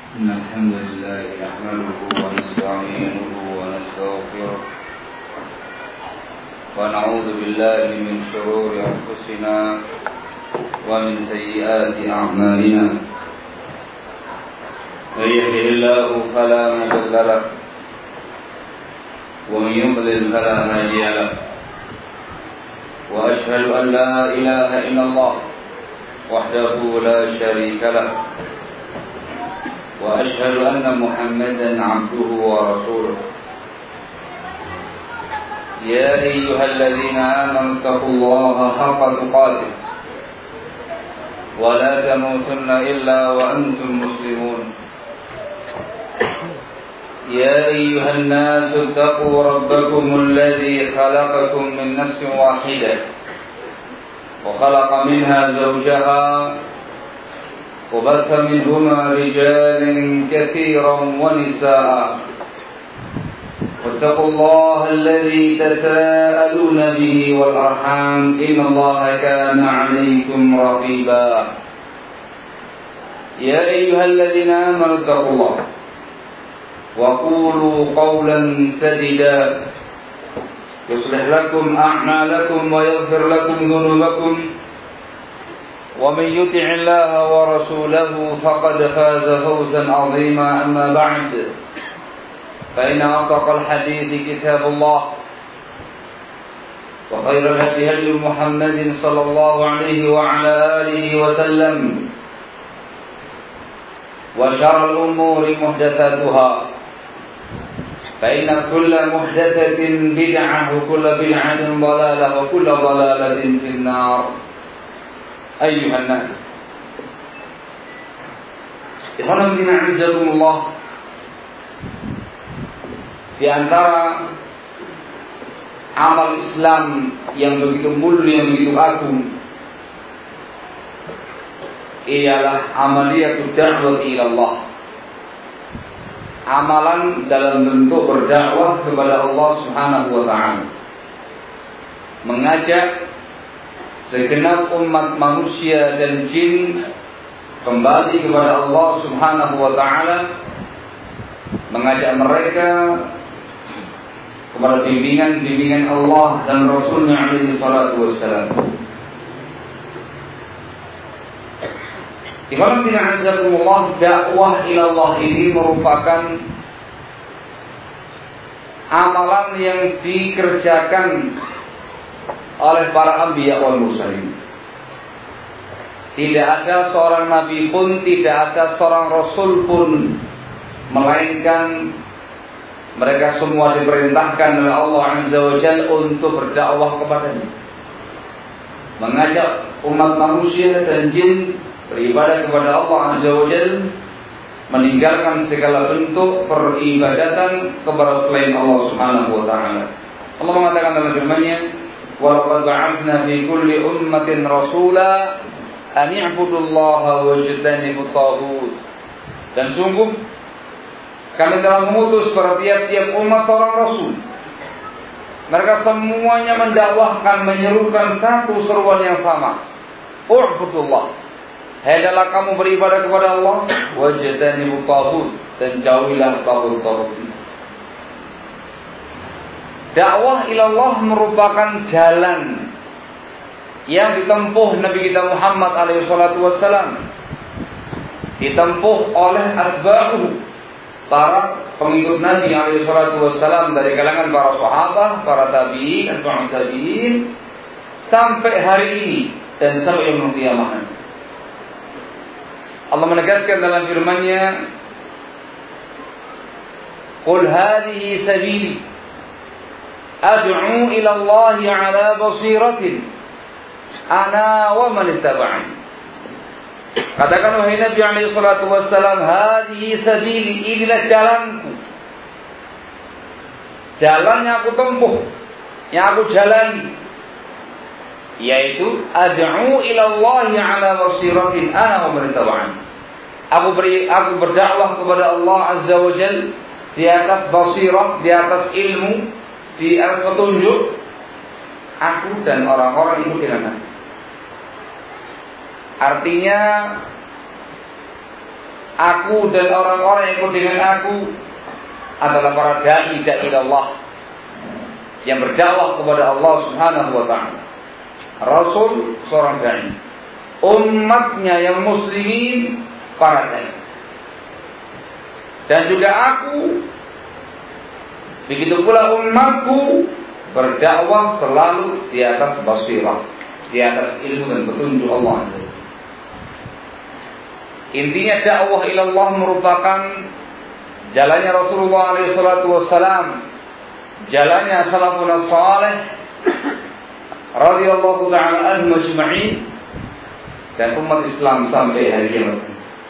إن الحمد لله نحمده ونستعينه ونستغفره ونعوذ بالله من شرور أنفسنا ومن سيئات أعمالنا من يهده الله فلا مضل له ومن يضلل فلا هادي له وأشهد أن لا إله إلا الله وحده لا شريك له وأشهد أن محمدا عبده ورسوله يا أيها الذين آمنوا اتقوا الله حق تقاته ولا تموتن إلا وأنتم مسلمون يا أيها الناس اتقوا ربكم الذي خلقكم من نفس واحدة وخلق منها زوجها وبث منهما رجالا كثيرا ونساء واتقوا الله الذي تساءلون به والأرحام إن الله كان عليكم رقيبا يا أيها الذين آمنوا اتقوا الله وقولوا قولا سديدا يصلح لكم أعمالكم ويغفر لكم ذنوبكم ومن يطع الله ورسوله فقد فاز فوزا عظيما أما بعد فإن أصدق الحديث كتاب الله وخير الهدي هدي محمد صلى الله عليه وعلى آله وسلم وشر الأمور محدثاتها فإن كل محدثة بدعة وكل بدعة ضلالة وكل ضلالة في النار أيها الناس Ikhwan fillah azakumullah. Di antara amal Islam yang begitu mulia, yang begitu agung, ialah amaliyatud da'wah ila Allah. Amalan dalam bentuk berdakwah kepada Allah Subhanahu wa taala. Mengajak segenap umat manusia dan jin kembali kepada Allah Subhanahu wa taala, mengajak mereka kepada bimbingan Allah dan Rasulnya alaihi salatu wassalam. Ikhwan fillah azakumullah, dakwah ila Allah ini merupakan amalan yang dikerjakan oleh para anbiya wal mursalin. Tidak ada seorang nabi pun, tidak ada seorang rasul pun, melainkan mereka semua diperintahkan oleh Allah Azza wa Jalla untuk berdakwah kepadanya, mengajak umat manusia dan jin beribadah kepada Allah Azza wa Jalla, meninggalkan segala bentuk peribadatan kepada selain Allah Subhanahu wa taala. Allah mengatakan dalam firman-Nya, "Wa laqad ba'athna fi kulli ummatin rasula an i'budullaha wajtanibut taghut." Dan sungguh kami telah mengutus pada tiap-tiap umat seorang rasul. Mereka semuanya mendakwahkan, menyerukan satu seruan yang sama. U'budullah. Hendaklah kamu beribadah kepada Allah, wajtanibut taghut, dan jauhilah taghut-taghut. Dakwah ilallah merupakan jalan yang ditempuh Nabi kita Muhammad alaihi salatu wassalam, ditempuh oleh atba'uhu, para pengikut Nabi alaihi salatu wassalam dari kalangan para sahabat, para tabi'in, atba'ut tabi'in, sampai hari ini dan sampai yaumul qiyamah. Allah menegaskan dalam firman-Nya, "Qul hadhihi sabili ad'u ila Allah 'ala basiratin ana wa man ittaba'ani." Katakan wahai Nabi alaihi salatu wassalam, hadhihi sabili, inilah jalanku, jalan yang aku tempuh, yang aku jalani, yaitu ad'u ila Allah 'ala basiratin ana wa man ittaba'ani. Aku berdakwah kepada Allah Azza wa Jalla di atas basirah, di atas ilmu, di atas petunjuk, aku dan orang-orang yang ikut dengan aku. Artinya aku dan orang-orang yang ikut dengan aku adalah para dai Allah yang berdakwah kepada Allah Subhanahu wa taala. Rasul seorang dai. Umatnya yang muslimin para dai. Dan juga aku, begitu pula umatku berdakwah selalu di atas basirah, di atas ilmu dan petunjuk Allah. Intinya dakwah ilallah merupakan jalannya Rasulullah SAW, jalannya salafun salih radhiyallahu ta'ala anhum ajma'in, dan umat Islam sampai hari kiamat.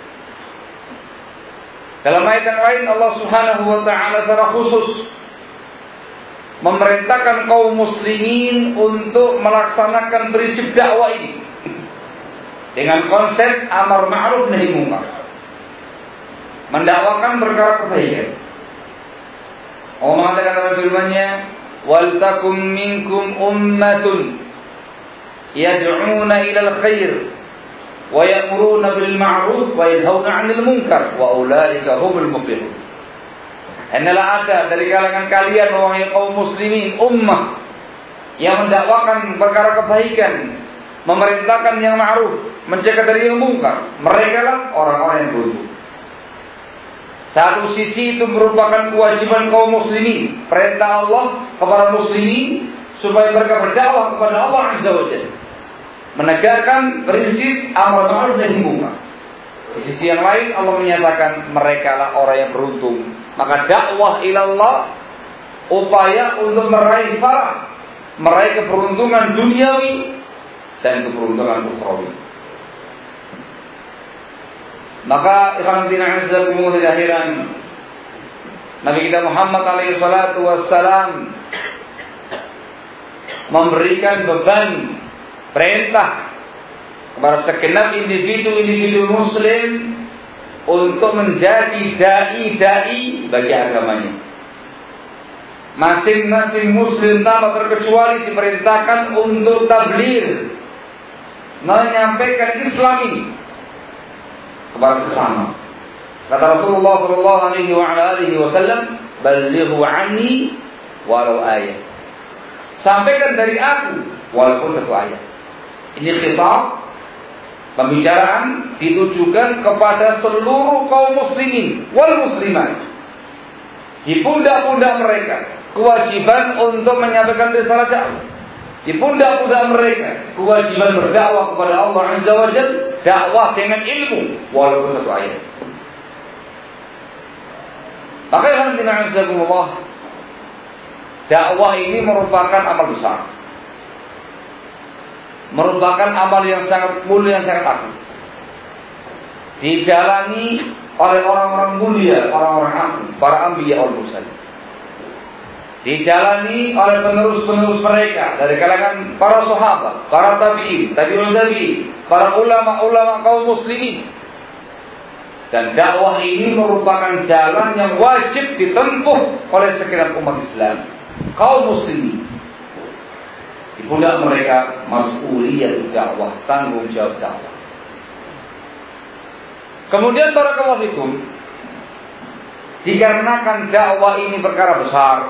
Dalam ayat yang lain Allah Subhanahu wa taala secara khusus memerintahkan kaum muslimin untuk melaksanakan prinsip dakwah ini dengan konsep amar ma'ruf nahi munkar, mendakwakan perkara kebaikan. Allah mengatakan dalam firman-Nya, "Wal takum minkum ummatun yad'una ilal khair wa ya'muruna bil ma'ruf wa yanhauna 'anil munkar wa ulaika humul muflihun." Hendaklah ada dari kalangan kalian wahai kaum muslimin ummah yang mendakwakan perkara kebaikan, memerintahkan yang ma'ruf, mencegah dari yang munkar. Mereka lah orang-orang yang beruntung. Satu sisi itu merupakan kewajiban kaum muslimin, perintah Allah kepada muslimin supaya mereka berdakwah kepada Allah Azza wa Jalla, menegakkan prinsip amar ma'ruf nahi munkar. Di sisi yang lain Allah menyatakan mereka lah orang yang beruntung. Maka dakwah ilallah upaya untuk meraih farah, meraih keberuntungan duniawi dan keberuntungan ukhrawi. Maka ikhwan fillah azakumullah di akhiran, Nabi kita Muhammad alaihi salatu wassalam memberikan beban perintah kepada segenap individu muslim untuk menjadi dai-dai bagi agamanya. Masing-masing muslim tanpa terkecuali diperintahkan untuk tabligh, menyampaikan Islam ini kepada sesama. Kata Rasulullah sallallahu alaihi wasallam, "Ballighu anni walau ayat." Sampaikan dari aku walaupun satu ayat. Ini khitab, pembicaraan ditujukan kepada seluruh kaum muslimin wal muslimat. Di pundak-pundak mereka kewajiban untuk menyampaikan risalah dakwah. Di pundak-pundak mereka kewajiban berdakwah kepada Allah Azza wa Jalla, dakwah dengan ilmu walaupun satu ayat. Maka alhamdulillah, dakwah ini merupakan amal besar, merupakan amal yang sangat mulia, yang sangat agung, dijalani oleh orang-orang mulia, orang-orang agung, para anbiya wal mursalin, dijalani oleh penerus-penerus mereka dari kalangan para sahabat, para tabi'in, tabi'un tabi'in, para ulama-ulama kaum muslimin. Dan dakwah ini merupakan jalan yang wajib ditempuh oleh segenap umat Islam, kaum muslimin. Di pundak mereka mas'uliyah dakwah, tanggung jawab dakwah. Kemudian barakallahu fikum, dikarenakan dakwah ini perkara besar,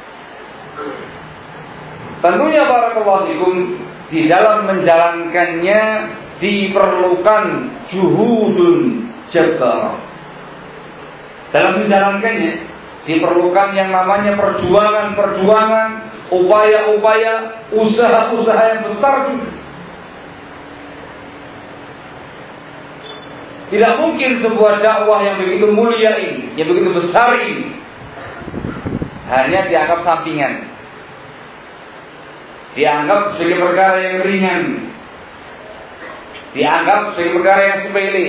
tentunya barakallahu fikum di dalam menjalankannya diperlukan juhudun jabbar. Dalam menjalankannya diperlukan yang namanya perjuangan, upaya-upaya, usaha-usaha yang besar juga. Tidak mungkin sebuah dakwah yang begitu mulia ini, yang begitu besar ini, hanya dianggap sampingan, dianggap sebagai perkara yang ringan, dianggap sebagai perkara yang sepele,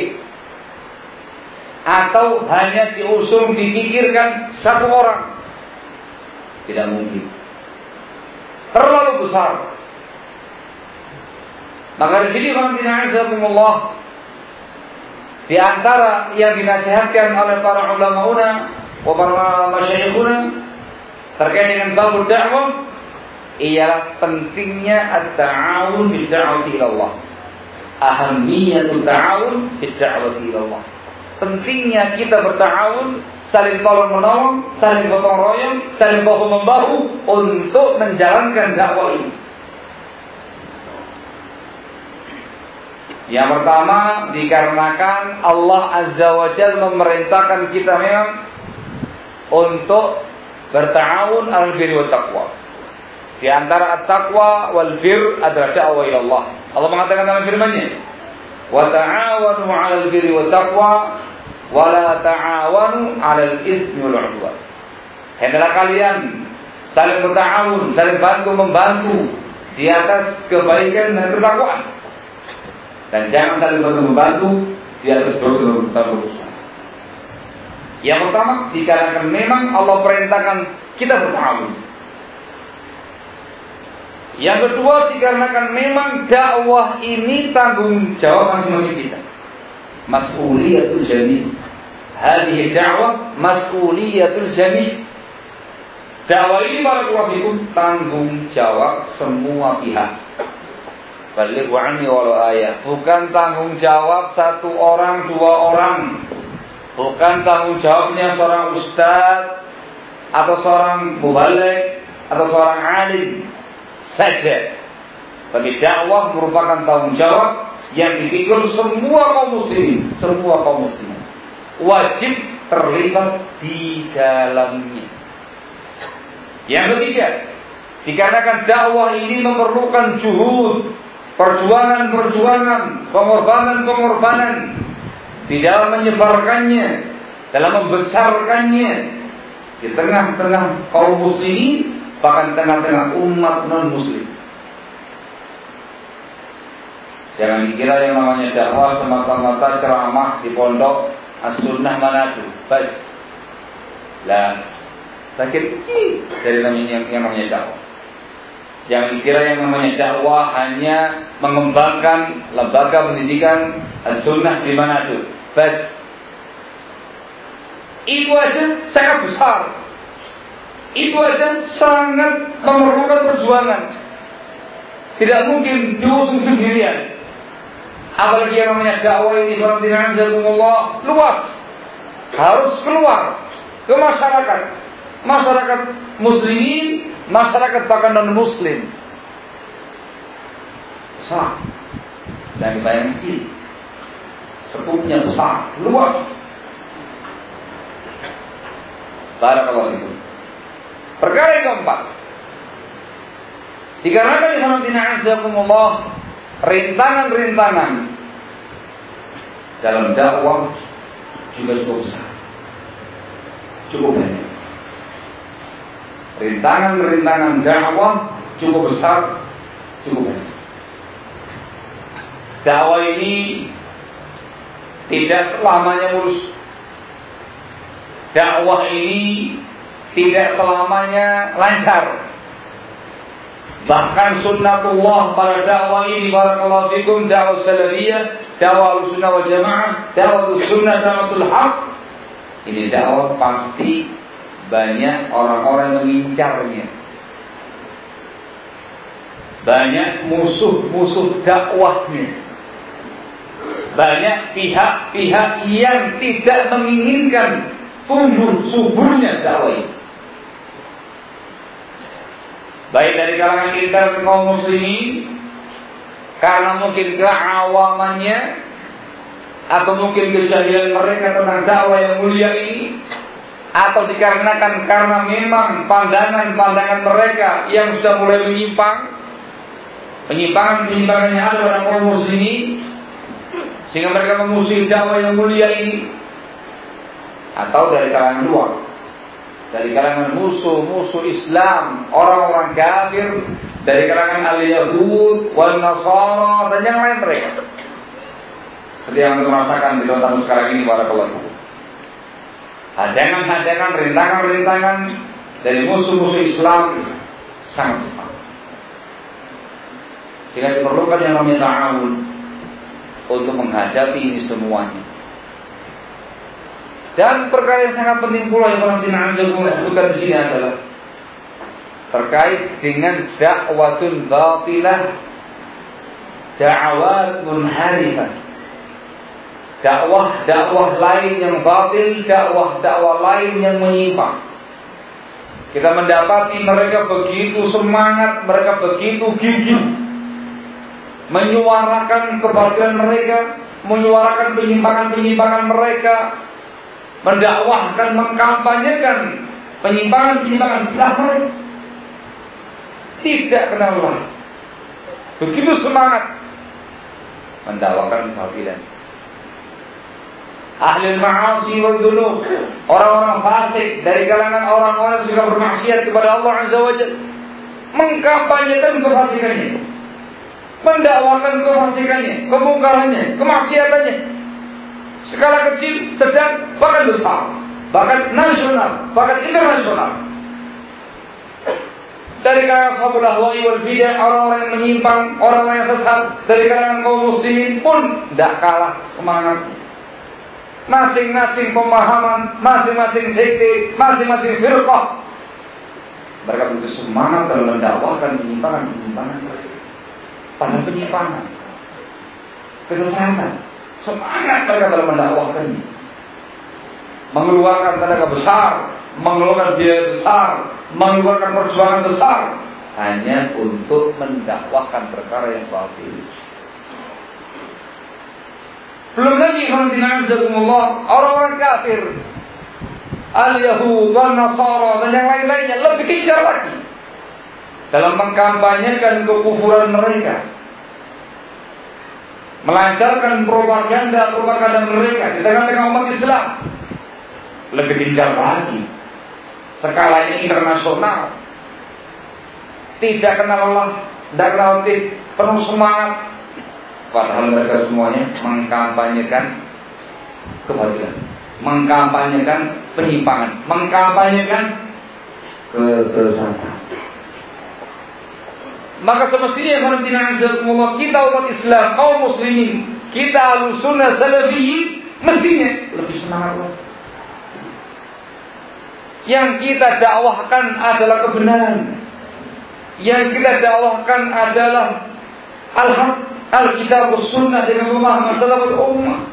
atau hanya diusung, dipikirkan satu orang. Tidak mungkin, terlalu besar. Maka di sini alhamdulillah, di antara yang dinasihatkan oleh para ulama wa para masyayikhuna terkait dengan bab dakwah ialah pentingnya at-ta'awun bid-da'wati ila Allah. Ahammiyatul ta'awun bid-da'wati ila Allah. pentingnya kita berta'awun, saling tolong menolong, saling gotong royong, saling bahu membahu untuk menjalankan dakwah ini. Yang pertama, dikarenakan Allah Azza wa Jalla memerintahkan kita memang untuk berta'awun al-birri wa taqwa. Di antara at-taqwa wal bir adalah da'wah ila Allah. Allah mengatakan dalam firman-Nya, "Wa ta'awanu 'alal birri wa taqwa wa la ta'awanu 'alal itsmi wal 'udwan." Hendaklah kalian saling berta'awun, saling bantu membantu di atas kebaikan dan ketakwaan. Dan jangan saling bantu membantu di atas dosa. Yang pertama, dikarenakan memang Allah perintahkan kita berta'awun. Yang kedua, dikarenakan memang dakwah ini tanggung jawab masing-masing kita. Mas'uliyatul jami'. Hadhihi da'wah mas'uliyatul jami'. Dakwah ini barakallahu tanggung jawab semua pihak. Baligh anni walau ayat. Bukan tanggung jawab satu orang, dua orang. Bukan tanggung jawabnya seorang ustaz atau seorang mubaligh atau seorang alim saja. Bagi dakwah merupakan tanggung jawab yang dipikul semua kaum muslimin, semua kaum muslimin wajib terlibat di dalamnya. Yang ketiga, dikarenakan dakwah ini memerlukan juhud, perjuangan-perjuangan, pengorbanan-pengorbanan di dalam menyebarkannya, dalam membesarkannya di tengah-tengah kaum muslimin, bahkan tengah-tengah umat non-muslim. Jangan dikira yang namanya dakwah semata-mata ceramah di pondok As-Sunnah Manado. Baik. Lah, sakit dari yang namanya dakwah. Jangan dikira yang namanya dakwah hanya mengembangkan lembaga pendidikan As-Sunnah di Manado. Baik. Itu aja sangat besar. Itu aja sangat memerlukan perjuangan. Tidak mungkin diusung sendirian. Apalagi yang namanya dakwah ini Allah luas. Harus keluar ke masyarakat. Masyarakat muslimin, masyarakat bahkan non-muslim. Besar. Dan dibayangkan ini. Sekupnya besar, luas. Barakallahu fikum. Perkara yang keempat, dikarenakan Allah rintangan-rintangan dalam dakwah juga cukup besar, cukup banyak. Rintangan-rintangan dakwah cukup besar, cukup banyak. Dakwah ini tidak selamanya mulus. Dakwah ini tidak selamanya lancar. Bahkan sunnatullah pada dakwah ini barakallahu fikum, dakwah salafiyah, dakwah sunnah wal jamaah, dakwah sunnah da'watul haq. Ini dakwah pasti banyak orang-orang yang mengincarnya. Banyak musuh-musuh dakwahnya. Banyak pihak-pihak yang tidak menginginkan tumbuh suburnya dakwah ini. Baik dari kalangan kita kaum muslimin, karena mungkin keawamannya atau mungkin kejahilan mereka tentang dakwah yang mulia ini, atau dikarenakan karena memang pandangan-pandangan mereka yang sudah mulai menyimpang, penyimpangan-penyimpangan yang ada pada kaum muslimin, sehingga mereka memusuhi dakwah yang mulia ini. Atau dari kalangan luar, dari kalangan musuh-musuh Islam, orang-orang kafir, dari kalangan al-Yahud, wal-Nasara, dan yang lain mereka. Seperti yang kita rasakan di tahun sekarang ini, barakallahu. Hadangan-hadangan, rintangan-rintangan dari musuh-musuh Islam sangat besar. Sehingga diperlukan yang namanya ta'awun untuk menghadapi ini semuanya. Dan perkara yang sangat penting pula yang orang sebutkan di sini adalah terkait dengan dakwatun batilah, da'awat munharifah. dakwah lain yang batil, dakwah lain yang menyimpang. Kita mendapati mereka begitu semangat, mereka begitu gigih menyuarakan kebatilan mereka, menyuarakan penyimpangan-penyimpangan mereka, mendakwahkan, mengkampanyekan penyimpangan-penyimpangan mereka. Tidak kenal Allah. Begitu semangat mendakwakan kebatilan. Ahli ma'asi wal dzunub, orang-orang fasik dari kalangan orang-orang yang suka bermaksiat kepada Allah Azza wa Jalla, mengkampanyekan kefasikannya, mendakwakan kefasikannya, kemungkarannya, kemaksiatannya, skala kecil, sedang, bahkan besar, bahkan nasional, bahkan internasional. Dari kalangan sahabat ahwa'i wal bidah, orang-orang yang menyimpang, orang-orang yang sesat, dari kalangan kaum muslimin pun tidak kalah semangat. Masing-masing pemahaman, masing-masing sekte, masing-masing firqah, mereka begitu semangat dalam mendakwahkan penyimpangan-penyimpangan pada penyimpangan, kesesatan. Semangat mereka dalam mendakwahkannya, mengeluarkan tenaga besar, mengeluarkan biaya besar, mengeluarkan perjuangan besar, hanya untuk mendakwahkan perkara yang batil. Belum lagi orang-orang kafir, al-Yahud, al-Nasara, dan yang lain-lainnya lebih gencar lagi dalam mengkampanyekan kekufuran mereka, melancarkan propaganda mereka di tengah-tengah umat Islam. Lebih gencar lagi, skalanya internasional, tidak kenal Allah, tidak kenal penuh semangat. Padahal mereka semuanya mengkampanyekan kebatilan, mengkampanyekan penyimpangan, mengkampanyekan kesesatan. Maka semestinya kita umat Islam, kaum muslimin, kita Ahlussunnah Salafiyyin, mestinya lebih semangat lagi. Yang kita dakwahkan adalah kebenaran, yang kita dakwahkan adalah al-haq, Alkitab Sunnah dengan pemahaman salafus ummah.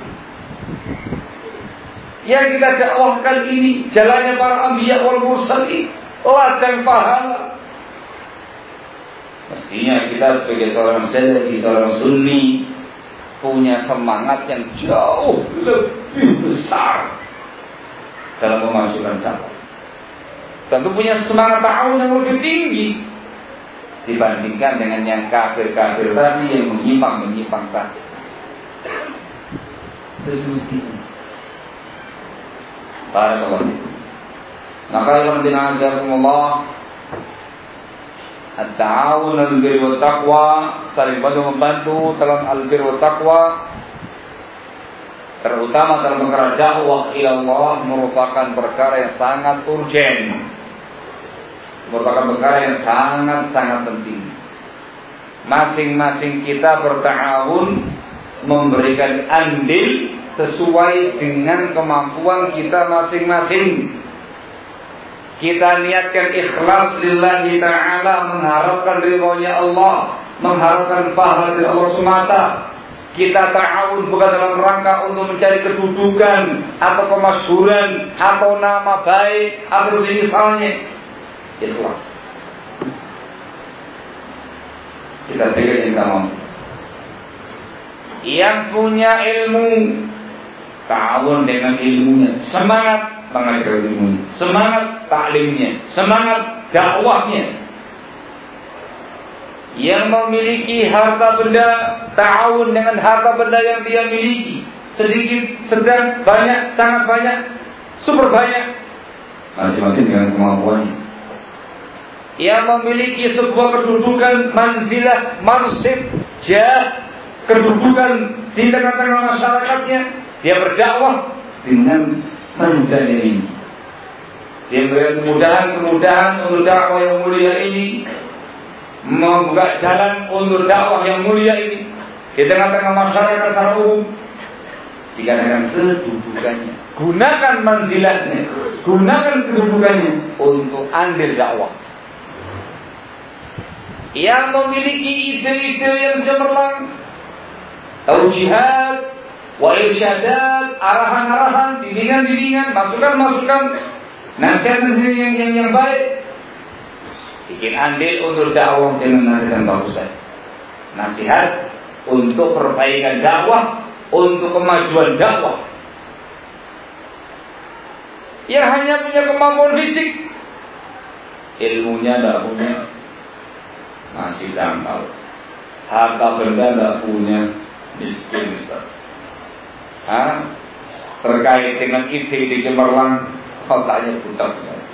Yang kita dakwahkan ini jalannya para anbiya wal mursalin, ladang pahala. Mestinya kita sebagai seorang salafi, seorang sunni, punya semangat yang jauh lebih besar dalam memasukkan dakwah. Tentu punya semangat ta'awun yang lebih tinggi dibandingkan dengan yang kafir-kafir tadi yang menyimpang tadi. Barakallahu. Maka alhamdulillah at-ta'awun al-birri wa taqwa, saling bantu dalam al-birri wa taqwa, terutama dalam perkara dakwah ila Allah, merupakan perkara yang sangat urgen, merupakan perkara yang sangat penting. Masing-masing kita berta'awun, memberikan andil sesuai dengan kemampuan kita masing-masing. Kita niatkan ikhlas lillahi ta'ala, mengharapkan ridhonya Allah, mengharapkan pahala dari Allah semata. Kita ta'awun bukan dalam rangka untuk mencari kedudukan atau kemasyhuran atau nama baik atau misalnya. Ikhlas. Kita pikir kita mampu. Yang punya ilmu, ta'awun dengan ilmunya, semangat mengajar ilmunya, semangat taklimnya, semangat dakwahnya. Yang memiliki harta benda, ta'awun dengan harta benda yang dia miliki, sedikit, sedang, banyak, sangat banyak, super banyak, masing-masing dengan kemampuannya. Yang memiliki sebuah kedudukan, manzilah, mansib, jah, kedudukan di tengah-tengah masyarakatnya, dia berdakwah dengan mudah ini. Dia beri kemudahan untuk dakwah yang mulia ini, membuka jalan untuk dakwah yang mulia ini di tengah-tengah masyarakat secara umum. Dikatakan kedudukannya, gunakan manzilahnya, gunakan kedudukannya untuk andil dakwah. Yang memiliki ide-ide yang cemerlang, tahu jihad, wa irsyadat, arahan-arahan, bimbingan-bimbingan, masukan-masukan, nasihat yang baik. Bikin andil untuk dakwah dengan nasihat bagus saja. Nasihat untuk perbaikan dakwah, untuk kemajuan dakwah. Yang hanya punya kemampuan fisik, ilmunya tidak punya, masih dangkal. Harta benda tidak punya, miskin. Terkait dengan ide-ide cemerlang, otaknya buta.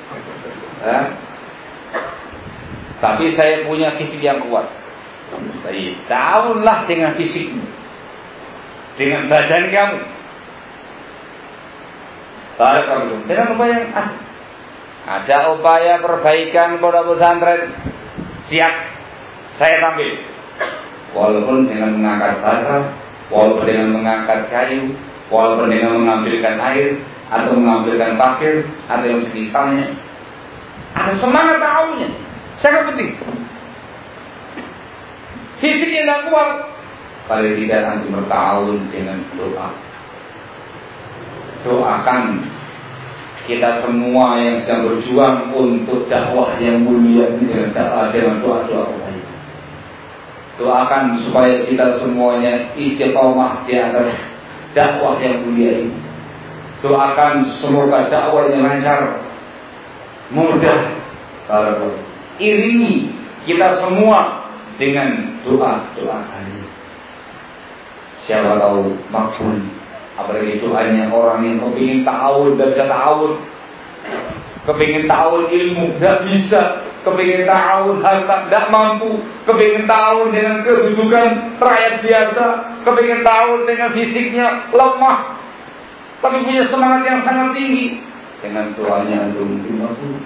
Tapi saya punya fisik yang kuat. Saya tahulah dengan fisikmu, dengan badan kamu. Dengan upaya yang ada upaya perbaikan pondok pesantren, siap saya tampil. Walaupun dengan mengangkat bata, walaupun dengan mengangkat kayu, walaupun dengan mengambilkan air atau mengambilkan pasir atau yang semisalnya, ada semangat tahunya. Sangat penting. Fisik yang tidak kuat, paling tidak nanti bertahun dengan doa. Doakan kita semua yang sedang berjuang untuk dakwah yang mulia ini dengan doa-doa baik. Doakan supaya kita semuanya istiqomah di atas dakwah yang mulia ini. Doakan semoga dakwah yang lancar, mudah. Iringi kita semua dengan doa-doa kali. Siapa tahu makbul. Apalagi doanya orang yang kepingin ta'awun dan bisa ta'awun, kepingin ta'awun ilmu tidak bisa, kepingin ta'awun harta tidak mampu, kepingin ta'awun dengan kedudukan rakyat biasa, kepingin ta'awun dengan fisiknya lemah, tapi punya semangat yang sangat tinggi. Dengan doanya itu mungkin mampu.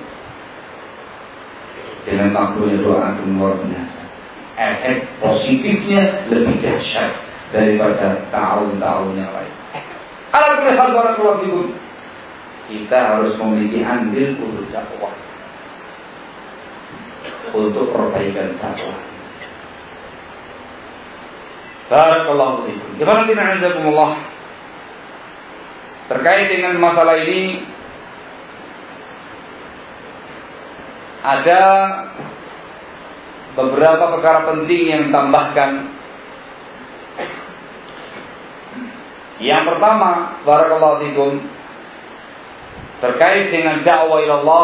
Dengan mampunya doa itu luar biasa. Efek positifnya lebih dahsyat daripada tahun-tahun yang lain. Alhamdulillah, kita harus memiliki andil untuk dakwah, untuk perbaikan dakwah. Barakallahu fiikum. Ikhwatina azakumullah. Terkait dengan masalah ini ada beberapa perkara penting yang tambahkan. Yang pertama, barakallahu fikum, terkait dengan dakwah ilallah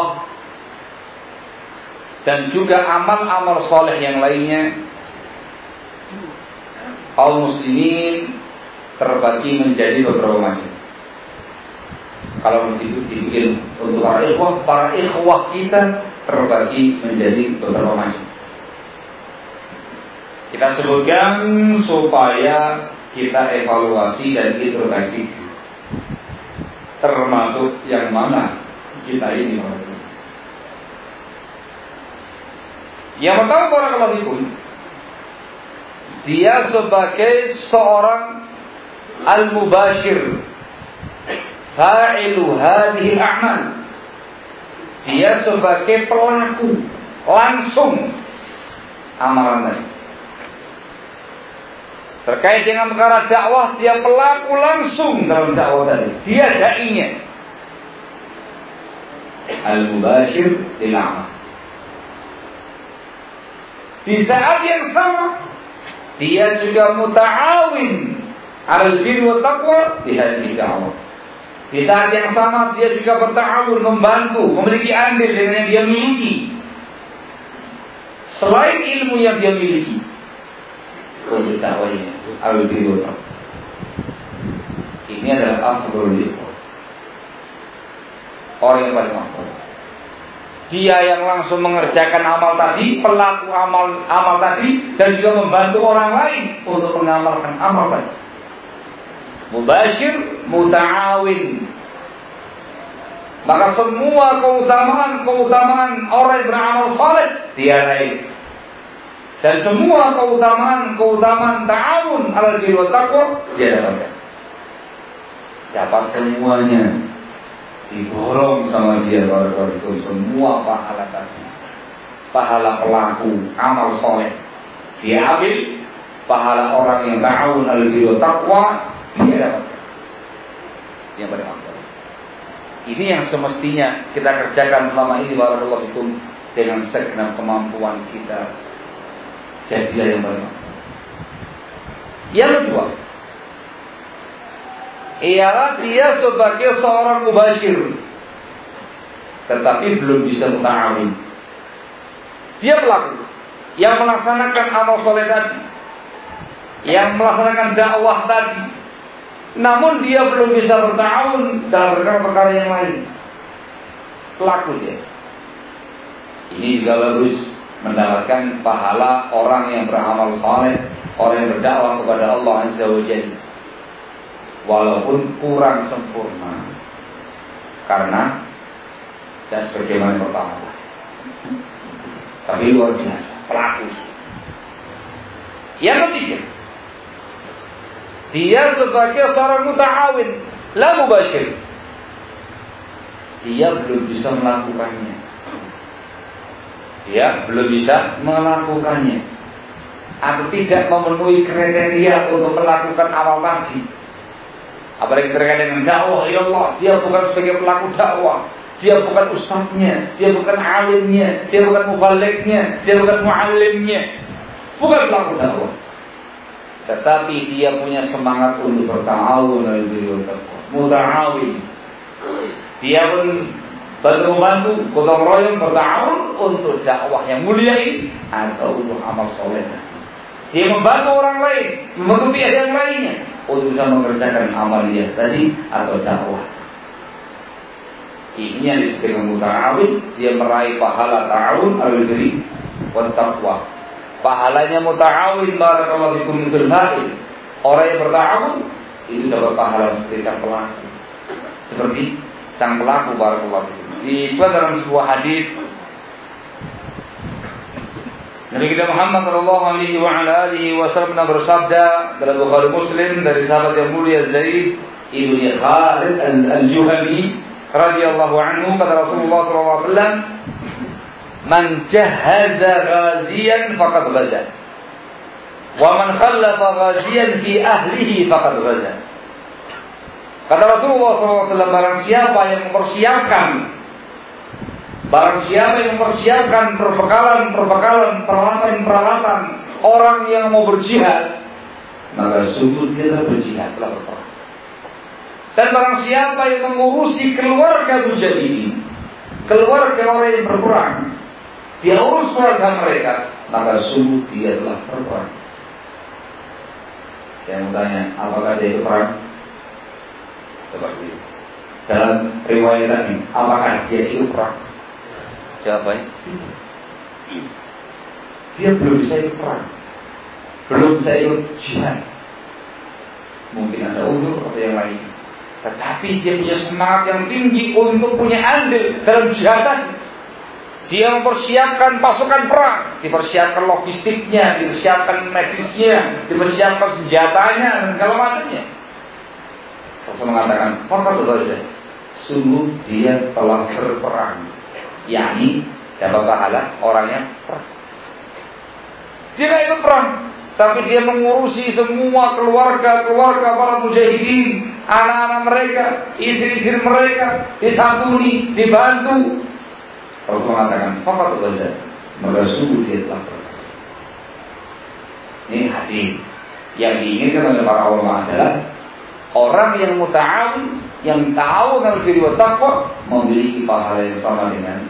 dan juga amal-amal soleh yang lainnya, kaum muslimin terbagi menjadi beberapa macam. Kalau itu dibikin untuk para ikhwah kita terbagi menjadi beberapa macam. Kita sebutkan supaya kita evaluasi dan introspeksi, termasuk yang mana kita ini. Yang pertama, barakallahu fikum, dia sebagai seorang al-mubashir, fa'ilu hadhihi al-a'mal. Dia sebagai pelaku langsung amalan tadi. Terkait dengan perkara dakwah, dia pelaku langsung dalam dakwah tadi. Dia da'inya. Al-mubashir lil amal. Di saat yang sama, dia juga muta'awin alal birri wa taqwa di hadhihi dakwah. Di saat yang sama, dia juga berta'awun, membantu, memiliki andil dengan yang dia miliki. Selain ilmu yang dia miliki, untuk dakwahnya, al-birri wa taqwa. Ini adalah afdhalul ikhwah. Orang yang paling afdal. Dia yang langsung mengerjakan amal tadi, pelaku amal tadi, dan juga membantu orang lain untuk mengamalkan amal tadi. Mubashir, muta'awin. Maka semua keutamaan orang yang beramal saleh dia raih. Dan semua keutamaan ta'awun alal birri wa taqwa dia dapatkan. Dapat semuanya, diborong sama dia barakallahu fikum, semua pahala tadi. Pahala pelaku amal soleh dia ambil, pahala orang yang ta'awun alal birri wa taqwa dia dapatkan. Yang paling afdal. Ini yang semestinya kita kerjakan selama ini barakallahu fikum dengan segenap kemampuan kita. Jadilah yang paling afdal. Yang kedua, ialah dia sebagai seorang mubashir, tetapi belum bisa muta'awin. Dia pelaku yang melaksanakan amal soleh tadi, yang melaksanakan dakwah tadi, namun dia belum bisa berta'awun dalam perkara yang lain. Pelaku dia. Ini juga bagus mendapatkan pahala orang yang beramal soleh, orang yang berdakwah kepada Allah Azza wa Jalla, walaupun kurang sempurna, karena dan sebagaimana pertama, tapi luar biasa pelaku. Yang ketiga, dia sebagai seorang muta'awin, la mubashir, dia belum bisa melakukannya. Dia belum bisa melakukannya, atau tidak memenuhi kriteria untuk melakukan amal tadi. Apalagi terkait dengan dakwah, ya Allah, dia bukan sebagai pelaku dakwah, dia bukan ustaznya, dia bukan alimnya, dia bukan mubalignya, dia bukan muallimnya, bukan pelaku dakwah. Tetapi dia punya semangat untuk berta'awun, muta'awin. Dia pun bantu-bantu, gotong royong berta'awun untuk dakwah yang mulia ini atau untuk amal soleh. Dia membantu orang lain, membantu pihak yang lainnya untuk bisa mengerjakan amal dia tadi atau dakwah. Ini yang disebut dengan muta'awin. Dia meraih pahala ta'awun al-birri wa taqwa. Pahalanya muta'awin barakallahu fikum mithl fa'il. Orang yang berta'awun itu dapat pahala seperti sang pelaku. Seperti sang pelaku barakallahu fikum. Dibuat dalam sebuah hadis Nabi kita Muhammad sallallahu alaihi wa ala alihi wasallam bersabda dalam Bukhari Muslim dari sahabat yang mulia Zaid ibn Khalid al-Juhani radhiyallahu anhu, kata Rasulullah sallallahu alaihi wasallam, "Man jahhaza ghaziyan faqad ghaza, wa man khallafa ghaziyan fi ahlihi faqad ghaza." Kata Rasulullah sallallahu alaihi wasallam, barang siapa yang mempersiapkan perbekalan, peralatan orang yang mau berjihad, maka sungguh dia telah berjihad, telah berperang. Dan barang siapa yang mengurusi keluarga mujahidin, keluarga orang yang berperang, dia urus keluarga mereka, maka sungguh dia telah berperang. Saya mau tanya, apakah dia berperang? Seperti itu. Dalam riwayat ini, apakah dia ikut perang? Siapa ini? Dia belum bisa ikut perang, belum bisa ikut jihad. Mungkin ada uzur atau yang lain, tetapi dia punya semangat yang tinggi untuk punya andil dalam jihad. Dia mempersiapkan pasukan perang, dipersiapkan logistiknya, dipersiapkan medisnya, dipersiapkan senjatanya dan segala macamnya. Rasul mengatakan, sungguh dia telah berperang, yakni dapat pahala orangnya perang. Dia tidak ikut perang, tapi dia mengurusi semua keluarga para mujahidin, anak-anak mereka, istri-istri mereka, disantuni, dibantu. Rasul mengatakan, maka sungguh dia telah perang. Ini hadis yang diinginkan oleh para ulama adalah orang yang muta'awin, yang tahu tentang diri wa taqwa, memiliki pahala yang sama dengan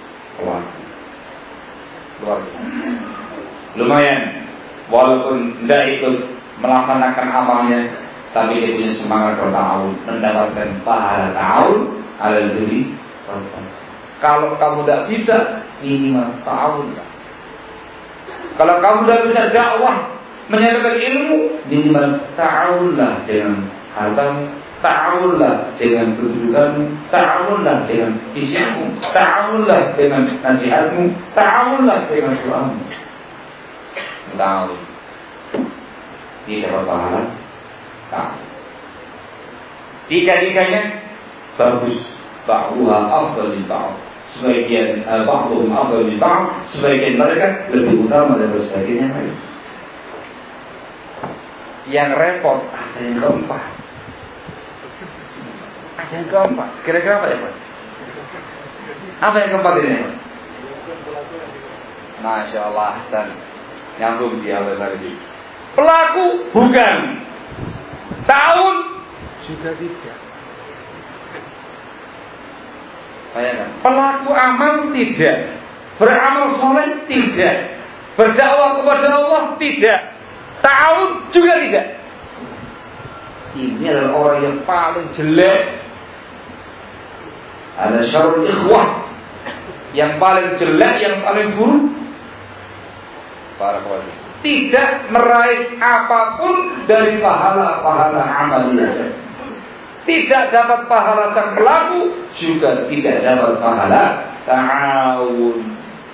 keluarga. Lumayan, walaupun tidak ikut melaksanakan amalnya, tapi dia punya semangat berta'awun, mendapatkan pahala ta'awun ala diri. Kalau kamu tidak bisa, minimal ta'awun. Kalau kamu tidak bisa dakwah, menyampaikan ilmu, minimal ta'awunlah dengan hartamu, ta'awunlah dengan kedudukanmu, ta'awunlah dengan fisikmu, ta'awunlah dengan nasihatmu, ta'awunlah dengan doamu. Ta'awun. Ini dapat pahala ta'awun. Tiga-tiganya bagus. Ba'uha afdal min ba'd. Sebagian ba'dhum afdal min ba'd, sebagian mereka lebih utama daripada sebagian yang lain. yang repot, ada yang keempat. Ada yang keempat. Kira-kira apa ya, Pak? Apa yang keempat ini? Masya Allah, dan nyambung di awal tadi. Pelaku bukan, tahun juga tidak. Bayangkan, pelaku amal tidak, beramal soleh tidak, berdakwah kepada Allah tidak, tahun juga tidak. Ini adalah orang yang paling jelek. Ada syarul ikhwah, yang paling jelek, yang paling buruk. Para kawan, tidak meraih apapun dari pahala-pahala amalnya. Tidak dapat pahala sang pelaku, juga tidak dapat pahala ta'awun.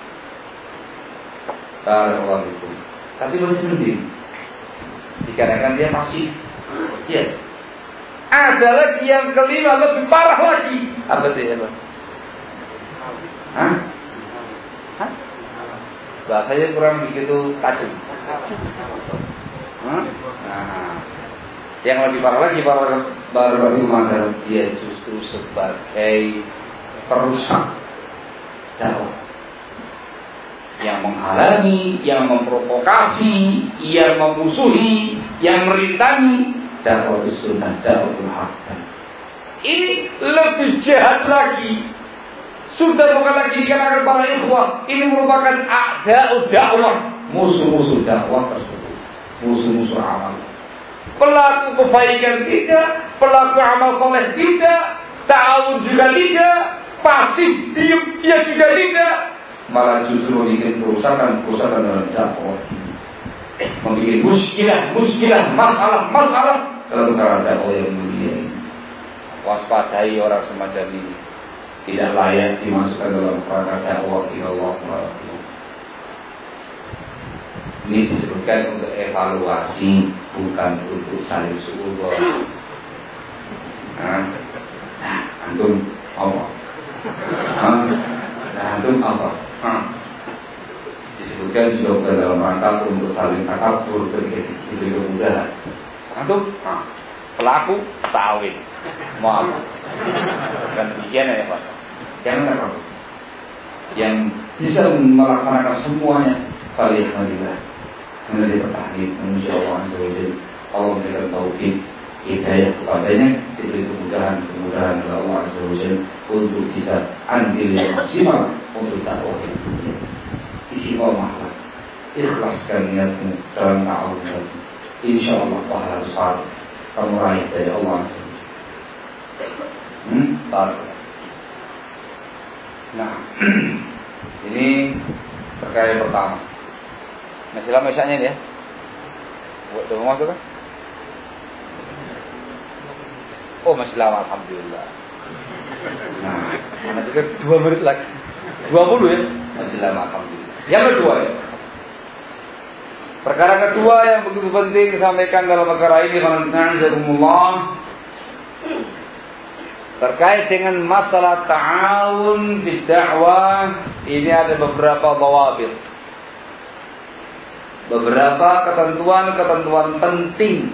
Barakallahu. Tapi masih mending. Dikarenakan dia masih, ya. Ada lagi yang kelima lebih parah lagi. Apa itu ya, Pak? Hah? Hah? Bahasanya kurang begitu tajam. Nah, yang lebih parah lagi baru adalah dia justru sebagai perusak dakwah, yang menghalangi, yang memprovokasi, yang memusuhi, yang merintangi dakwah sunnah, dakwah hak. Ini lebih jahat lagi. Sudah bukan lagi dikarenakan para ikhwah. Ini merupakan a'da'u dakwah, musuh-musuh dakwah tersebut, musuh-musuh amal. Pelaku kebaikan tidak, pelaku amal soleh tidak, ta'awun juga tidak, pasif diam dia juga tidak, malah justru bikin kerusakan dalam dakwah, membuat muskilah, masalah dalam perkara dakwah yang mulia. Waspadai orang semacam ini, tidak layak dimasukkan dalam perkara dakwah ilallah. Ini disebutkan untuk evaluasi, bukan untuk saling suudon. Antum apa? Antum apa? Disebutkan juga dalam rangka untuk saling takabur, diberi kemudahan. Antum pelaku tawin, mau apa? Dan demikian ya Pak. Jangan apa? Yang bisa melaksanakan semuanya, alhamdulillah. Menjadi pertahanan manusia Allah Azza wa Jalla. Allah memberikan taufik, hidayah kepadanya, diberi kemudahan oleh Allah Azza wa Jalla untuk kita ambil yang maksimal untuk dakwah ini. Istiqomahlah, ikhlaskan niatmu dalam ta'awun. Insya Allah pahala besar kamu raih dari Allah Azza wa Jalla. Nah, ini terkait pertama. Masih lama isyaanya ya? Udah mau masuk kan? Oh masih lama, alhamdulillah. Nah, nanti kan 2 menit lagi, 20 ya? Masih lama, alhamdulillah. Yang kedua ya, perkara kedua yang begitu penting disampaikan dalam perkara ini, terkait dengan masalah ta'awun fi dakwah. Ini ada beberapa dhawabit, beberapa ketentuan penting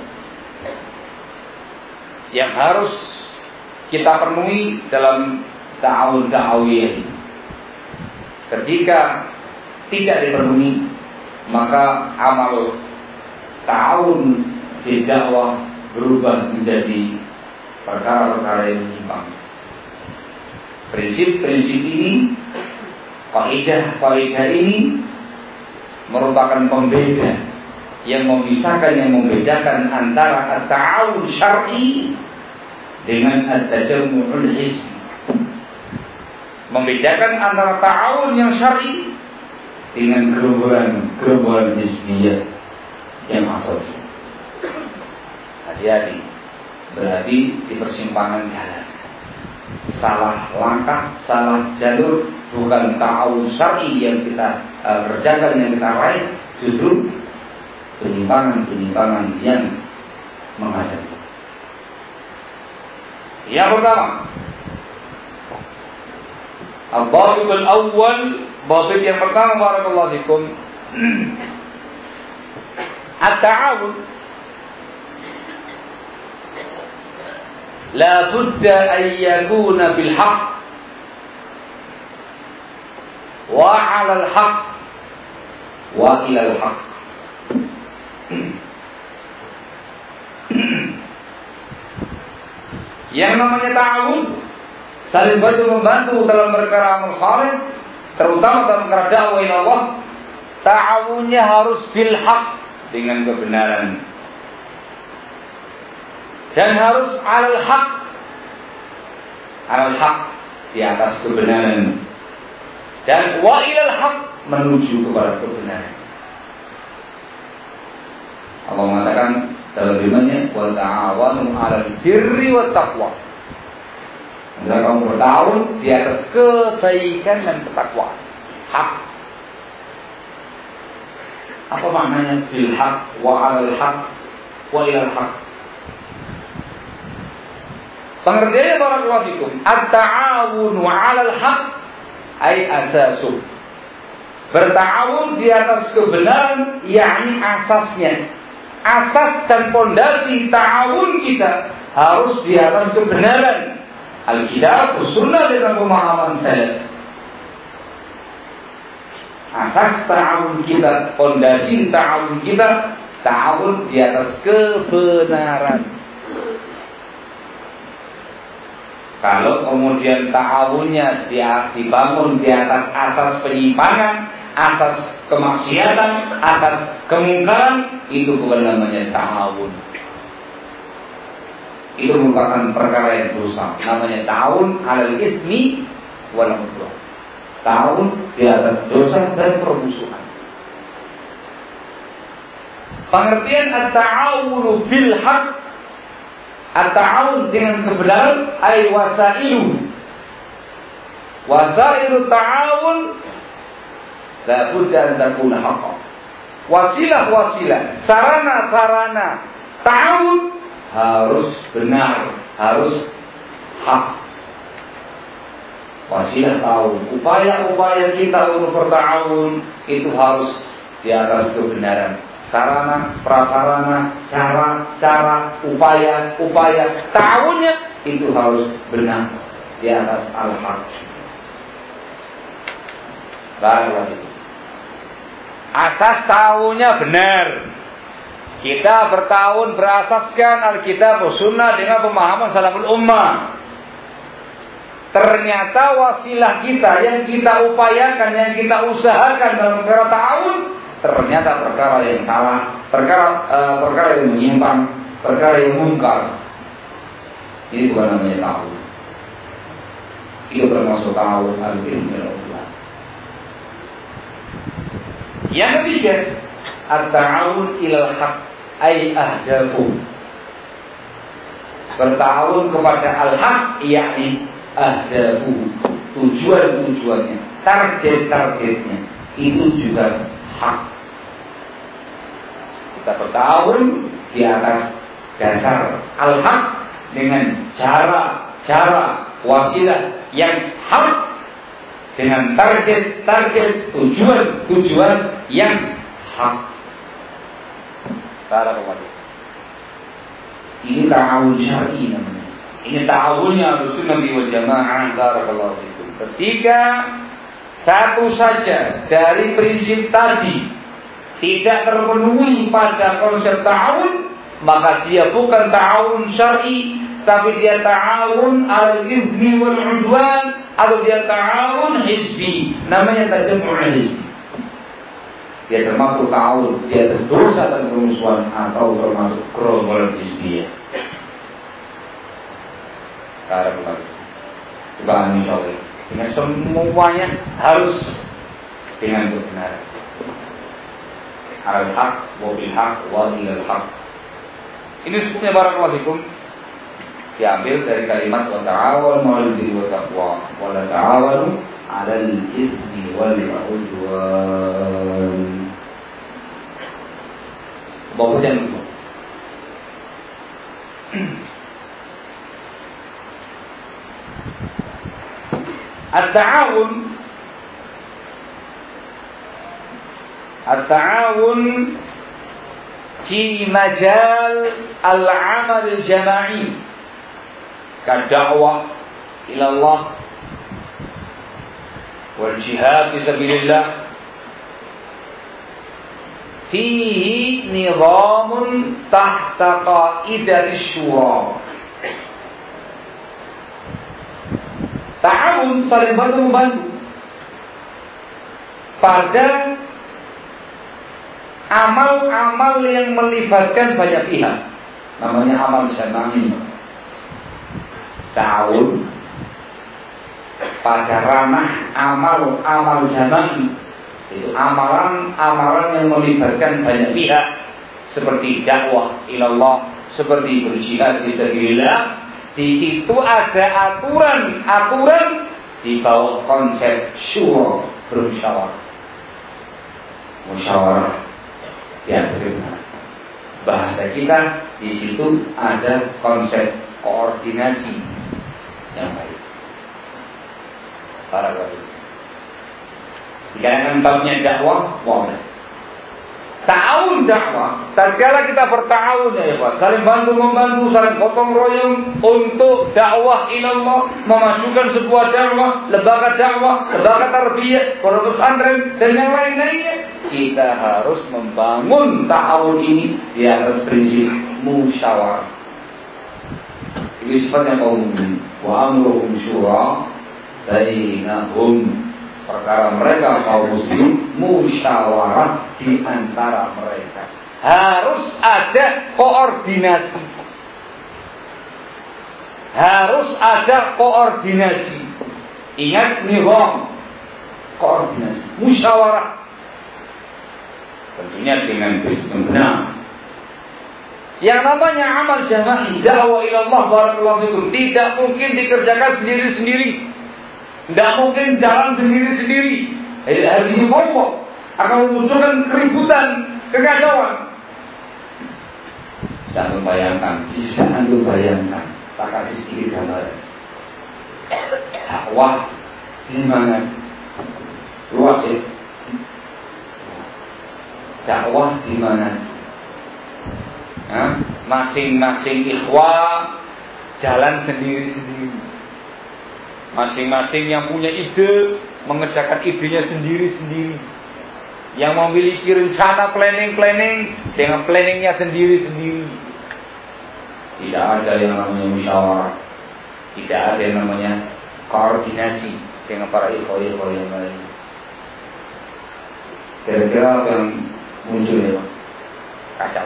yang harus kita penuhi dalam ta'awun da'awiyah. Ketika tidak dipenuhi, maka amal ta'awun di dakwah berubah menjadi perkara-perkara yang menyimpang. Prinsip-prinsip ini, kaidah ini merupakan pembeda yang memisahkan, yang membedakan antara at-ta'awun syar'i dengan at-tajammu'ul hizbi. Membedakan antara ta'awun yang syar'i dengan gerombolan hizbiyah yang asasi. Hati-hati, berarti di persimpangan jalan, salah langkah, salah jalur, bukan ta'awun syar'i yang kita kerjakan, yang kita raih, justru penyimpangan yang menghadap. Yang pertama, al-dhabit al-awwal, dhabit yang pertama, barakallahu fikum, at-ta'awun la budda an yakuna bil haqq wa 'ala al haqq wa ila al haqq. Yang namanya ta'awun, saling bantu membantu dalam perkara amal saleh, terutama dalam perkara dakwah ila Allah. Ta'awunnya harus bil haq, dengan kebenaran, dan harus alal haq, alal haq, di atas kebenaran, dan wa ilal haq, menuju kepada kebenaran. Allah mengatakan dalam firman-Nya, wa ta'awanu 'alal birri wat taqwa. Hendaklah kamu bertawun di atas kebaikan dan ketakwaan. Hak. Apa maknanya bil haq wa 'alal haq wa ilal haq? Pengertiannya barakallahu fikum, at-ta'awunu 'alal haq ay asasu. Bertawun di atas kebenaran, yakni asasnya. Asas dan pondasi ta'awun kita harus di atas kebenaran. Alkitab, sunnah dengan pemahaman salaf. Asas ta'awun kita, pondasi ta'awun kita, ta'awun di atas kebenaran. Kalau kemudian ta'awunnya dibangun di atas asas penyimpangan, asas kemaksiatan, asas kemungkaran, itu bukan namanya ta'awun. Itu merupakan perkara yang dosa. Namanya ta'awun 'alal itsmi wal 'udwan. Ta'awun di atas dosa dan permusuhan. Pengertian at-ta'awunu bil haq, at-ta'awun dengan kebenaran, ay wasailu. Wasailu ta'awun la budda an takuna haqqan. Wasilah-wasilah, sarana-sarana ta'awun harus benar, harus hak. Wasilah ta'awun, upaya-upaya kita untuk berta'awun itu harus di atas kebenaran. Sarana, prasarana, cara, upaya ta'awunnya itu harus benar di atas al-haq. Baru asas ta'awunnya benar. Kita bertahun berasaskan Alkitab dan Sunnah dengan pemahaman salaful ummah. Ternyata wasilah kita yang kita upayakan, yang kita usahakan dalam perkara ta'awun, ternyata perkara yang salah, perkara yang menyimpang, perkara yang mungkar. Ini bukan namanya ta'awun. Itu termasuk ta'awun al-ilmi al-ulama. Yang ketiga, at-ta'awun ilal haq ay ahdafu. Berta'awun kepada al-haq, yakni ahdafu, tujuan-tujuannya, target-targetnya, itu juga hak. Kita berta'awun di atas dasar al-haq dengan cara wasilah yang hak, dengan target tujuan yang hak. Ini ta'awun syar'i namanya. Ini ta'awunnya Ahlussunnah wal Jamaah. Barakallahu fikum. Ketika satu saja dari prinsip tadi tidak terpenuhi pada konsep ta'awun, maka dia bukan ta'awun syar'i, tapi dia ta'awun al-ithmi wal 'udwan, atau dia ta'awun hizbi, namanya tajammu' hizbi. Dia termasuk ta'awun di atas dosa dan permusuhan, atau termasuk gerombolan hizbiyah. Coba insyaallah dengan semuanya harus dengan kebenaran. Al-haq wa bil haq wa ilal haq. Ini sebutnya barakallahu fikum diambil dari kalimat wa ta'awanu 'alal birri wat taqwa wa la ta'awanu 'alal itsmi wal 'udwan. Bapak jangan lupa. At-ta'awun fi majal al-'amal al-jama'i kadakwah ilallah wal jihad fi sabilillah fihi nizamun tahta qaidatis syura. Ta'awun, saling bantu-membantu pada amal-amal yang melibatkan banyak pihak, namanya amal jama'i. Ta'awun pada ranah amal jama'i, itu amalan yang melibatkan banyak pihak, seperti dakwah ilallah, seperti berjihad fi sabilillah. Di situ ada aturan di bawah konsep syura, musyawarah yang benar. Bahasa kita di situ ada konsep koordinasi yang baik. Para ulama. Jangan babnya dakwah, ta'awun dakwah. Tatkala kita berta'awun ya Pak, saling bantu-membantu, saling gotong royong untuk dakwah ilallah, memasukkan sebuah dakwah, lembaga tarbiyah, pondok pesantren dan yang lain-lainnya. Kita harus membangun ta'awun ini di atas prinsip musyawarah. Itu sifatnya kaum mukmin. Wa amruhum syura bainahum. Perkara mereka kaum muslim musyawarah di antara mereka. Harus ada koordinasi. Ingat nizam koordinasi, musyawarah. Tentunya dengan sistem benar. Yang namanya amal jama'i, dakwah ilallah barakallahu fikum, tidak mungkin dikerjakan sendiri-sendiri. Tidak mungkin jalan sendiri-sendiri. Harus dikelompok, akan memunculkan keributan, kekacauan. Bisa antum bayangkan. Tak kasih sedikit gambaran. Dakwah di mana? Luas ya. Dakwah di mana? Masing-masing ikhwah jalan sendiri-sendiri. Masing-masing yang punya ide mengerjakan idenya sendiri-sendiri. Yang memiliki rencana planning dengan planningnya sendiri-sendiri. Tidak ada yang namanya musyawarah. Tidak ada yang namanya koordinasi dengan para ikhwah-ikhwah yang lain. Kira-kira apa yang muncul ya Pak? Kacau.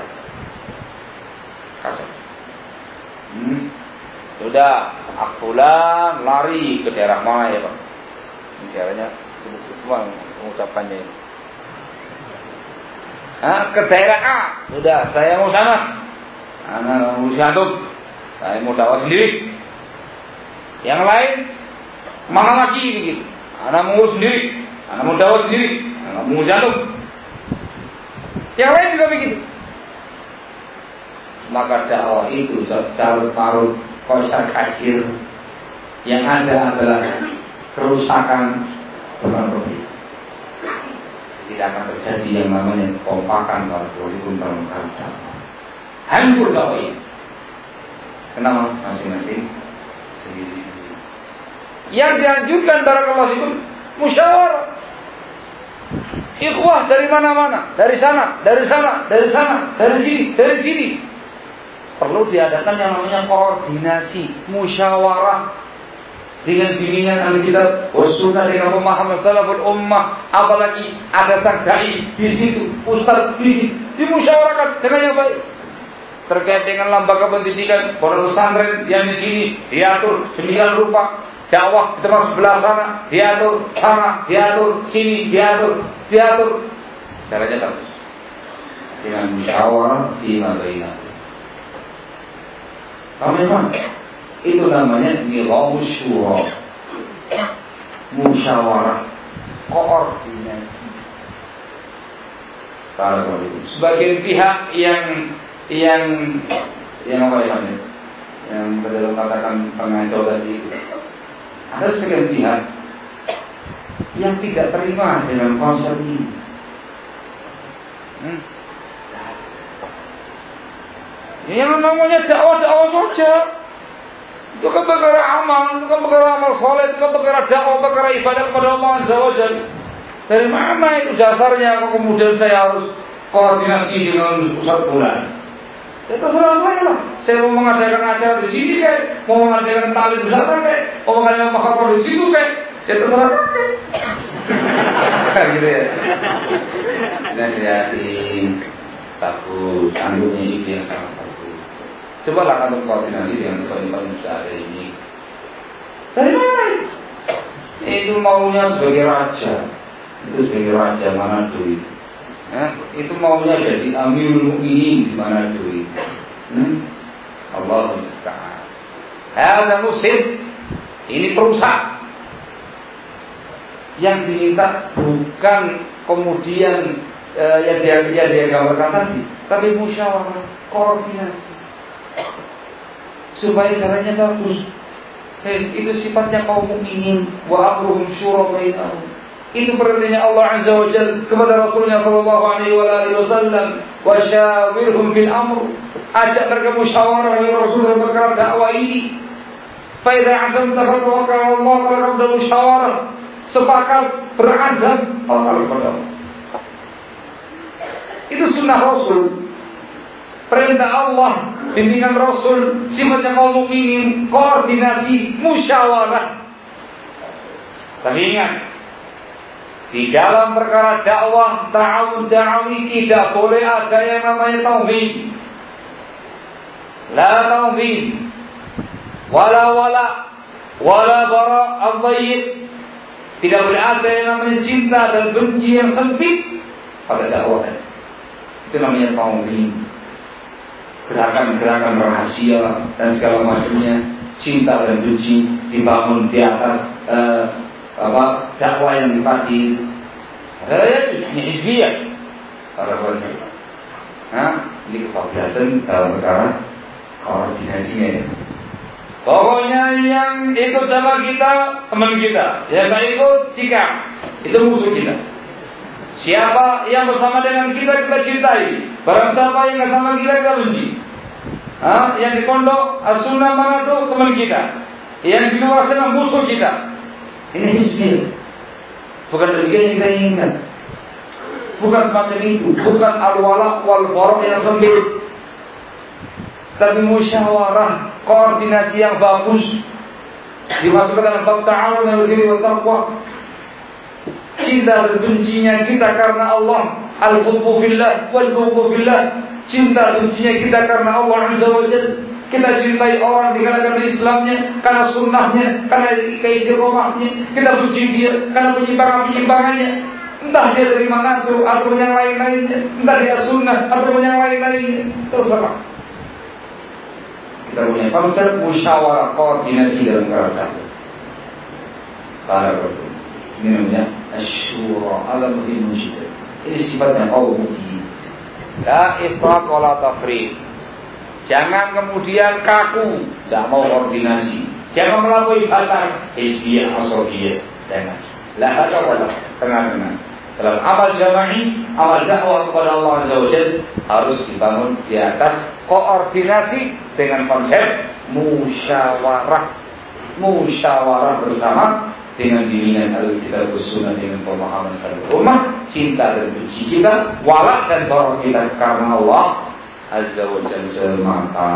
Sudah, Akfulan lari ke daerah mana ya Pak? Ini daerahnya semua pengucapannya ini. Ke daerah A. Sudah, saya mau sana. Anak mau siatuk. Saya mau dakwah sendiri. Yang lain mana lagi begitu? Anak mau sendiri. Anak mau dakwah sendiri. Anak mau siatuk. Yang lain juga begitu. Maka dakwah itu carut-marut, kocar kacir, yang ada adalah kerusakan berbeda. Tidak akan terjadi yang namanya kompakan walaupun dalam kerja. Hancur dakwah ini. Kenapa? Masing-masing sendiri-sendiri. Yang dianjurkan barakallahu fikum musyawarah. Ikhwah dari mana-mana, dari sana, dari sini. Perlu diadakan yang namanya koordinasi, musyawarah dengan bimbingan ahli kitab, sunnah dengan pemahaman salaful ummah, apalagi ada sang dai di situ, ustaz di dimusyawarahkan dengan yang baik. Terkait dengan lembaga pendidikan, pondok pesantren yang di sini diatur sembilan rupa, dakwah di tempat sebelah sana diatur, sini diatur. Caranya bagus. Dengan musyawarah di bainah. Memang itu namanya nizamus syura, musyawarah, koordinasi. Sebagian pihak yang apa ya, yang dalam katakan pengacau tadi, ada sebagian pihak yang tidak terima dengan konsep ini. Yang namanya dakwah saja. Itu kan perkara amal, itu kan perkara amal soleh, itu kan perkara dakwah, perkara ibadah kepada Allah Azza wa Jalla. Dari mana itu dasarnya kok kemudian saya harus koordinasi dengan pusat bulan? Ya terserah saya lah. Saya mau mengadakan acara di sini kayak, mau mengadakan tali di sana kayak, mau mengadakan mahkamah di situ kayak, ya terserah kayak. Gitu ya. Nasihatin, bagus, anggurnya ide yang sangat bagus. Cobalah kantor koordinasi dengan paling besar ini. Dari mana? Itu maunya sebagai raja. Itu sebagai raja mana duit? Itu maunya jadi Amirul Mukminin di mana duit? Allah Musta'an. Ada musim. Ini perusak. Yang diminta bukan kemudian yang dia gambarkan tadi, tapi musyawarah, koordinasi, supaya caranya bagus. Itu sifatnya kaum mukminin. Wa amruhum syura bainahum. Itu perintahnya Allah Azza wa Jalla kepada Rasulnya sallallahu alaihi wasallam, wa syawirhum fil amr. Ajak mereka musyawarah ya Rasul dalam perkara dakwah ini. Fa idza azamta fatawakkal 'ala Allah, kalau kamu musyawarah, sepakat berazam kepada Allah. Itu sunnah Rasul. Perintah Allah, bimbingan Rasul, sifatnya kaum mukminin, koordinasi, musyawarah. Tapi ingat, di dalam perkara dakwah, ta'awun da'awi tidak boleh ada yang namanya tauhid. La tauhid. Wala bara al-dhayyid. Tidak boleh ada yang namanya cinta dan benci yang sempit pada dakwah. Itu namanya tauhid. Gerakan-gerakan rahasia dan segala macamnya, cinta dan benci dibangun di atas dakwah yang tadi. Ini hizbiyah. Ini kebablasan dalam perkara koordinasinya ya. Pokoknya yang ikut sama kita, teman kita. Yang tak ikut, sikap. Itu musuh kita. Siapa yang bersama dengan kita, kita cintai. Barang siapa yang bersama kita, kita benci. Yang di pondok, as-sunnah mana itu, teman kita. Yang di luar sana, musuh kita. Ini hizbiyah. Bukan demikian yang kita inginkan. Bukan semacam itu. Bukan al-wala wal-bara yang sempit. Tapi musyawarah, koordinasi yang bagus, dimasukkan dalam bab ta'awun al birri wa taqwa. Cinta dan bencinya kita karena Allah, al-hubbu fillah wal hubbu fillah. Cinta bencinya kita karena Allah Azza wa Jalla. Kita cintai orang dikarenakan Islamnya, karena sunnahnya, karena keistiqomahnya. Kita benci dia karena penyimpangan-penyimpangannya. Entah dia dari mana atau yang lain-lainnya, entah dia sunnah atau yang lain-lainnya. Teruslah. Kita punya konsep musyawarah koordinasi dalam kerajaan. Para Rasul. Ini namanya asyura ala muhim musyidah. Ini sifatnya kaum mukmin. La ifrat wala tafrid. Jangan kemudian kaku, tidak mau koordinasi. Jangan melampaui batas hizbiyah asrofiyah. Jangan. La hada wala tengah-tengah. Dalam amal jama'i, amal dakwah kepada Allah Azza wa Jalla harus dibangun di atas koordinasi dengan konsep musyawarah. Musyawarah bersama dengan bimbingan Alkitab dan Sunnah, dengan pemahaman salafus ummah, cinta dan benci kita, wala dan bara kita karena Allah Azza wa Jalla semata.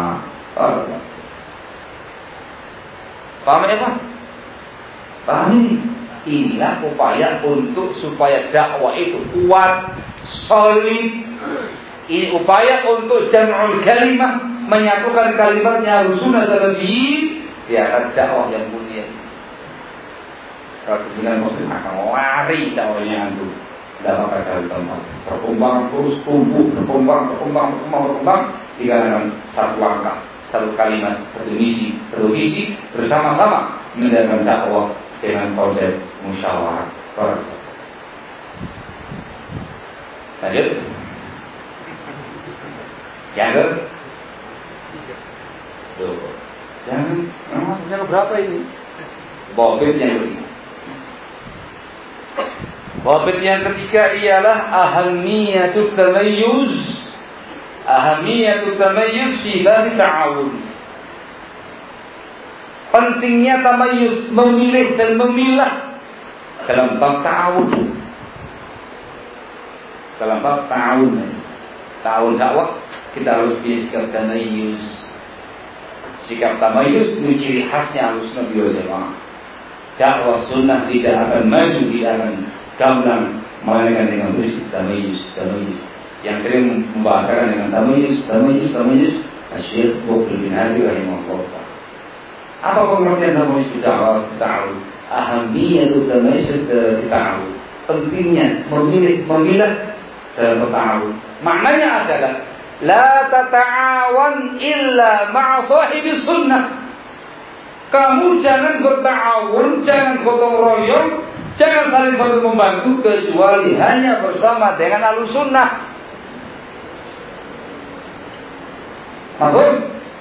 Paham ya Pak? Paham ini? Inilah upaya untuk supaya dakwah itu kuat, solid. Ini upaya untuk jam'ul kalimah, menyatukan kalimatnya Rasulullah sallallahu di atas dakwah yang mulia. Kalau kemudian muslim akan lari dakwahnya itu dalam kata tempat berkembang terus tumbuh, berkembang dikarenakan satu langkah, satu kalimat, satu misi, satu visi bersama-sama menjalankan dakwah dengan konsep musyawarah. Lanjut. Jangan. Jangan. Yang berapa ini? Bobit yang ketiga. Bobit yang ketiga ialah ahamiyatut tamayyuz. Ahamiyatut tamayyuz fi bab ta'awun. pentingnya tamayuz, memilih dan memilah dalam bab ta'awun. Dalam bab ta'awun dakwah, kita harus punya sikap tamayuz. Sikap tamayuz itu ciri khasnya Ahlussunnah wal Jamaah. Dakwah sunnah tidak akan maju, tidak akan gamblang melainkan dengan prinsip tamayuz. Yang sering membahasakan dengan tamayuz. Syekh Muqbil bin Hadi rahimahullah. Apa pengertian tamayuz dakwah ta'awun? Ahamiyatu tamayuz ta'awun. Pentingnya memilah dalam ta'awun. Maknanya adalah la tata'awan illa ma'a sahibi sunnah. Kamu jangan berta'awun, jangan gotong royong, jangan saling bantu membantu kecuali hanya bersama dengan Ahlussunnah. Maksud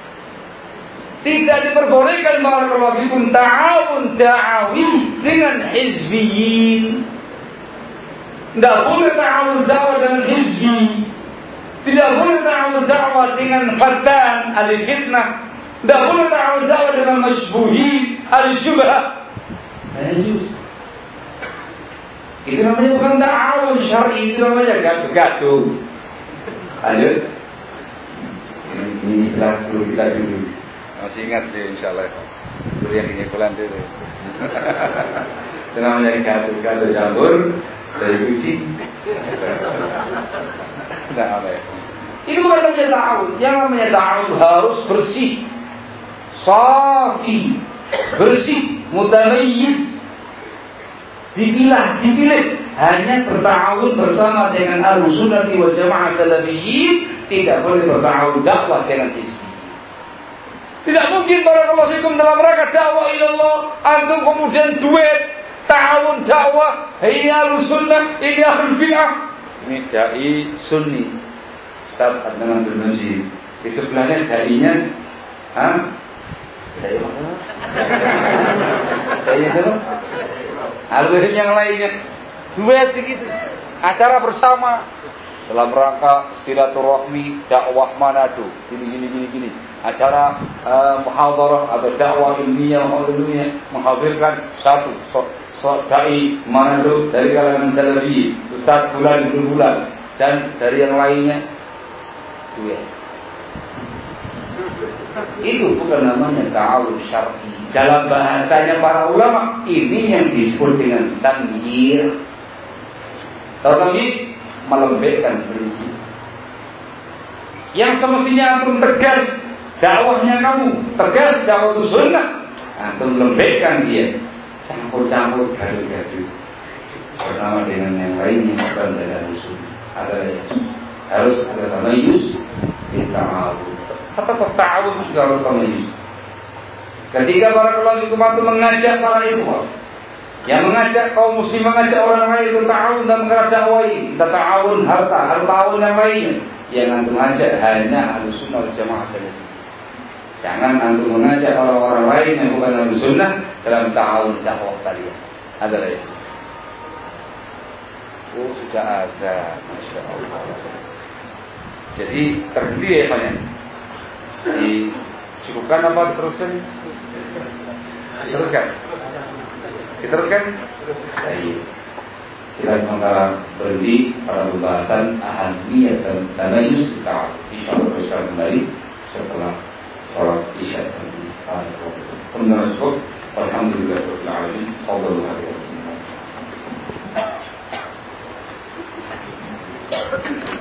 tidak diperbolehkan barakallahu fikum ta'awun da'awi dengan hizbiyin. Tidak boleh ta'awun dakwah dengan hizbi. Tidak boleh ta'awun dakwah dengan fatan al-fitnah. Tidak boleh ta'awun dakwah dengan masybuhin al-syubhah. Itu namanya bukan ta'awun syar'i, itu namanya gaduh-gaduh. Lanjut. Ini kelas dulu kita dulu. Masih ingat sih insyaallah. Dulu yang ini bulan dulu. Itu namanya gaduh-gaduh campur dari kucing. Tidak apa ya. Ini bukan namanya ta'awun. Yang namanya ta'awun harus bersih, safi, bersih, mutamayyiz, dipilih hanya berta'awun bersama dengan Ahlussunnah wal Jamaah salafiyyin, tidak boleh berta'awun dakwah dengan hizbi. Tidak mungkin barakallahu fikum dalam rangka dakwah ilallah antum kemudian duet ta'awun dakwah, ini Ahlussunnah, ini Ahlul Bid'ah. Ini dai sunni Ustaz Adnan Abdul Majid. Di sebelahnya dai-nya dai mana? Dai itu alumni yang lainnya. Duet begitu. Acara bersama dalam rangka silaturahmi dakwah Manado. Gini. Acara muhadharah atau dakwah ilmiah menghadirkan satu dai Manado dari kalangan salafi, Ustaz bulan dan dari yang lainnya duet. Itu bukan namanya ta'awun syar'i. Dalam bahasanya para ulama, ini yang disebut dengan tanwir. Tanwir melembekkan prinsip. Yang semestinya antum tegas dakwahnya kamu, tegas dakwah sunnah, antum lembekkan dia. Campur-campur gaduh-gaduh bersama dengan yang lainnya bukan dari sunnah. Harus ada tamayuz ta'awun. Tetap ta'awun juga harus tamayuz. Ketika barakallahu fikum mengajak para ikhwah, yang mengajak kaum muslim, mengajak orang lain untuk ta'awun dan mengarah dakwai, ta'awun harta, ta'awun yang lainnya, yang antum mengajak hanya Ahlussunnah wal Jamaah saja. Jangan antum mengajak orang-orang lain yang bukan Ahlussunnah dalam ta'awun dakwah kalian. Ada lagi? Oh, sudah ada, masya Allah. Jadi terhenti ya Pak ya? Dicukupkan apa diteruskan? Diteruskan? Baik. Kita sementara berhenti pada pembahasan ahamiyat dan tamayuz kita. Insyaallah kita kembali setelah sholat isya nanti. Alhamdulillah rabbil alamin. Sallallahu alaihi wasallam.